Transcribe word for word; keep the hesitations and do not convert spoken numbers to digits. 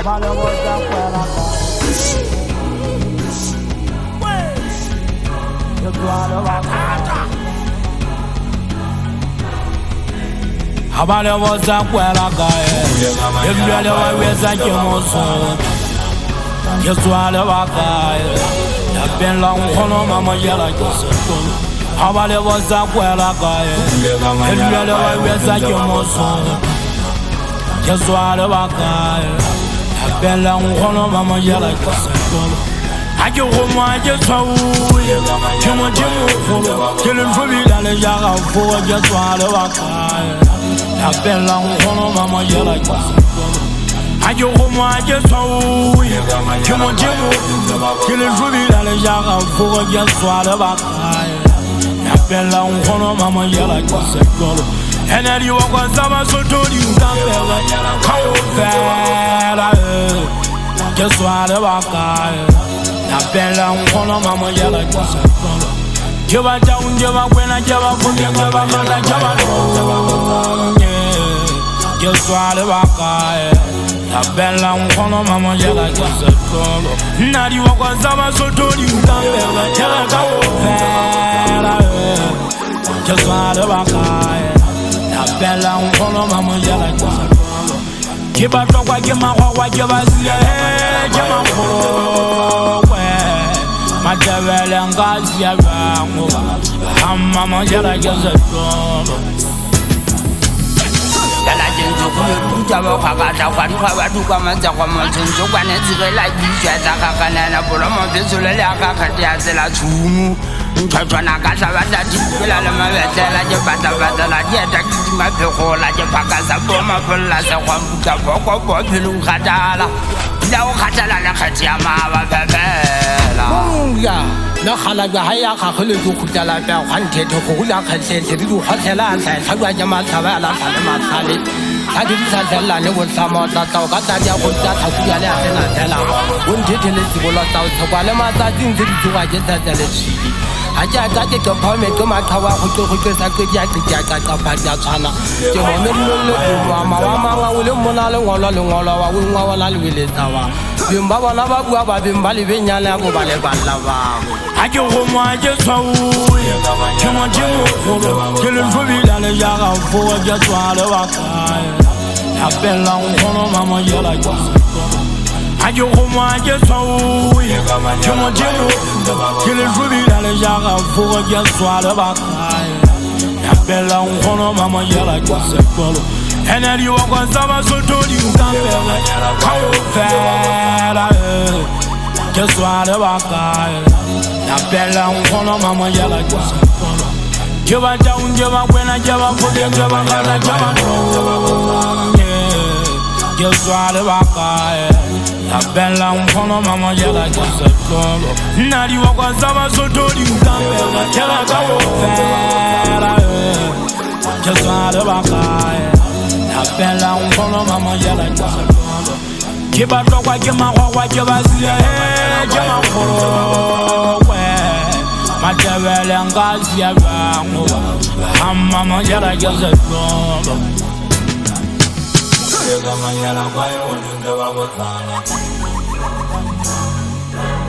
Abale woza kwela ka. Yotwale waka. Abale woza kwela ka. Yotwale waweza kimoso. Yotwale waka. Yabben la unkono mama yala yoso. Abale woza kwela ka. Yotwale waweza kimoso. Yotwale waka. Bella un kono mama yala kasakolo ajo roma je sawu chemo chemo folo kelen fobi dale jaga fo je swale waka ya bella un kono mama yala kasakolo ajo roma je sawu chemo chemo kelen fobi dale jaga fo je swale waka ya bella un kono mama yala kasakolo Energy walk on sama so told you can't feel Kao fela Just swallow waka Na bella unkono mama yala just Jeba down jeba kwena jeba fundi jeba manda jeba Just swallow waka Na bella unkono mama yala just Nadi walk on sama so told you can't feel Jela kao fela Just swallow waka Bella un kono mama yala kwasa Kiba tokwa kima kwa kiba siya Kima kwe Matewele ngazi ya rangu Mama yala kwasa Yala jinju kuyu Jawa kakata kwa duka waduka Manza kwa manjunju kwa nezirela Yijwa zaka kanana Pula mabizule Laka katia zila chumu Mtoto na kasa wata jibila lama wetela je bata bata la je takiti mapeko la je pakasa boma pula se kwa mbuka poko popilu katala Ila ukatala na kati ya mawa pepela Munga Na khala ya haya kakhulu kukutala pe khante to kukula khatse diru khatela sa thagwa jama thawala salama thali Hadi salala ne won sama ta ta ka ta ya kun ta thaku ya le asena thela won thethele sibola ta thwa le ma ta tin diru twa je ta tele chi Aja aja ke phame ke mathawa go ke go ke sa ke ya ke ya ka ka ba ya tshana ke mo me lo lo wa ma wa ma wa le mona le ngolo le ngolo wa wa wa la le le tawa bimba bana ba bua ba bimba le benyana go ba le balla ba aje go mo aje tsawu ke mo je mo go ke le fobi la le ya ga fo ja tswa le wa ka ya bella un kono mama yala ya Ajo roma je sawu Chemo chemo Kile fubi dale jaga Fuga je swale baka Ya bella un kono mama yala kwase kolo Energy walk on sama so toli ukambele Kao fela Je swale baka Ya bella un kono mama yala kwase kolo Jeba down jeba kwena jeba fubi jeba kala jeba Je swale baka La bella un kono mama yala just solo Nadi wakwa sama so toli ukambele Kela kao fela Just swale baka La bella un kono mama yala just solo Kiba tokwa kima kwa kiba siya Kima kuro Matewele ngazi ya rangu Mama yala just solo Kama yala kwa yo, nunge wa botana